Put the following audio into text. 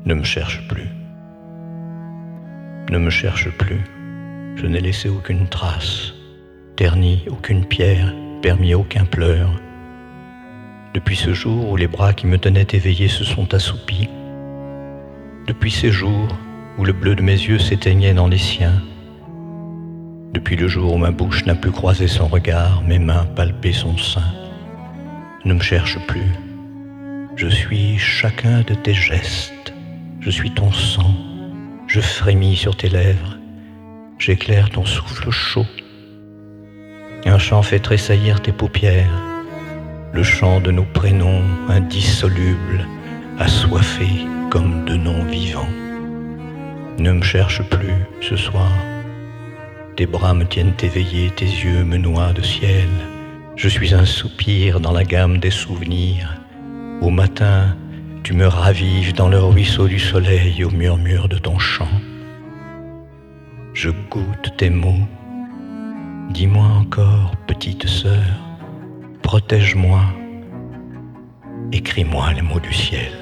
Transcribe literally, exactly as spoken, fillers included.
Ne me cherche plus. Ne me cherche plus. Je n'ai laissé aucune trace, terni aucune pierre, permis aucun pleur. Depuis ce jour où les bras qui me tenaient éveillé se sont assoupis, depuis ces jours où le bleu de mes yeux s'éteignait dans les siens, depuis le jour où ma bouche n'a plus croisé son regard, mes mains palpé son sein, ne me cherche plus. Je suis chacun de tes gestes, je suis ton sang, je frémis sur tes lèvres, j'éclaire ton souffle chaud. Un chant fait tressaillir tes paupières, le chant de nos prénoms indissolubles, assoiffés comme de noms vivants. Ne me cherche plus ce soir. Tes bras me tiennent éveillé, tes yeux me noient de ciel. Je suis un soupir dans la gamme des souvenirs. Au matin, tu me ravives dans le ruisseau du soleil, au murmure de ton chant. Je goûte tes mots. Dis-moi encore, petite sœur, protège-moi, écris-moi les mots du ciel.